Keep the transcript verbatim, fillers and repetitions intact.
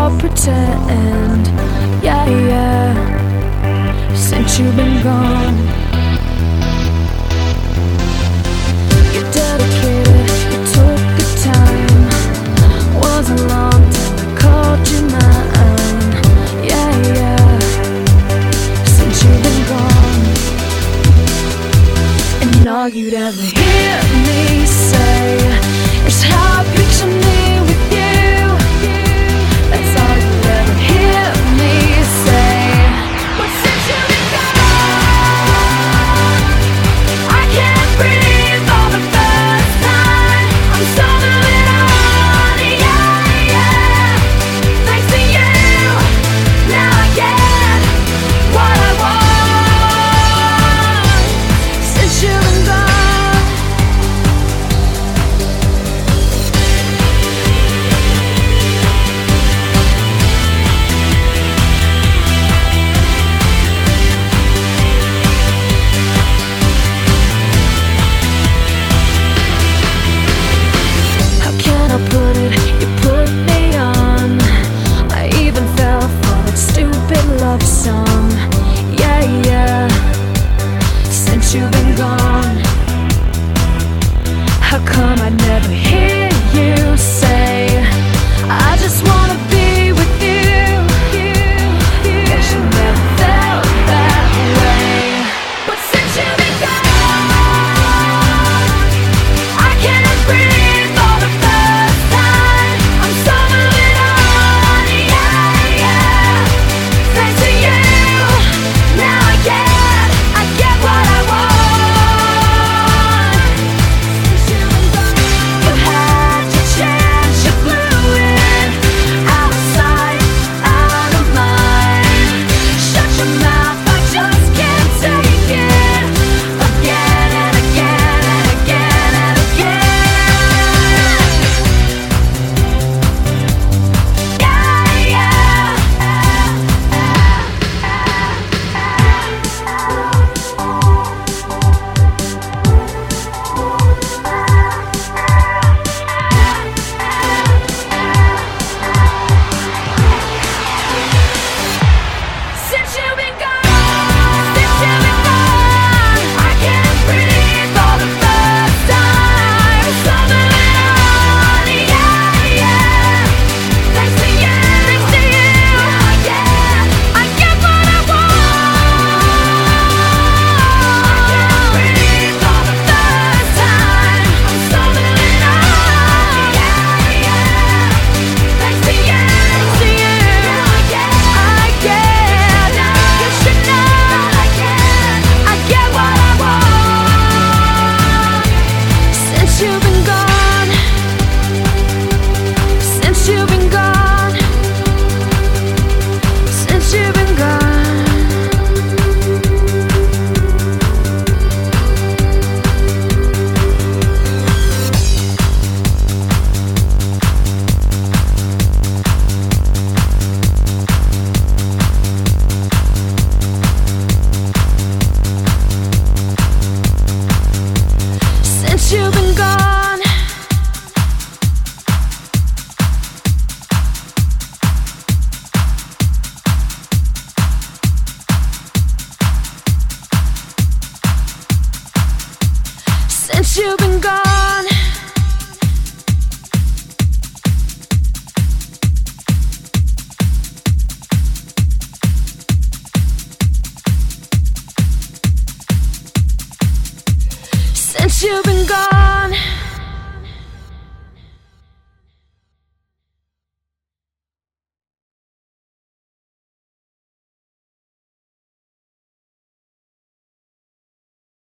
all pretend. Yeah, yeah, since you've been gone. You're dedicated, you took the time. Wasn't long till I called you mine. Yeah, yeah, since you've been gone. And all you'd ever hear me say is how I picture me with you. That's all you'd ever hear me say. But since you've been gone, I can't breathe for the first time. I'm so moving on, yeah, yeah. Thanks to you, now I get what I want. Since you've been gone. How can I put it? You put me on. I even fell for that stupid love song. Yeah, yeah. Since you've been gone, how come I never hear you say I just wanna be with you? Guess you never felt that way. But since you've been gone, I can't breathe for the first time. I'm so moving on, yeah, yeah. Thanks to you, now I get, I get what I want. Since you've been gone, you had your chance, you blew it. Out of sight, out of mind. Shut your mouth, I just can't take it. Again and again and again and again. Yeah, yeah. Since you've been gone, since you've been gone, I can't breathe for the first time. So moving on, yeah, yeah. Thanks to you, thanks to you, I get, I get what I want. I can't breathe for the first time. I'm so moving on, yeah, yeah. Thanks to you, thanks to you, I get, I get. You should know I get, I get what I want. Since you've been gone, since you've been gone, since you've been gone. Since you've been gone. Since you've been gone. Since you've been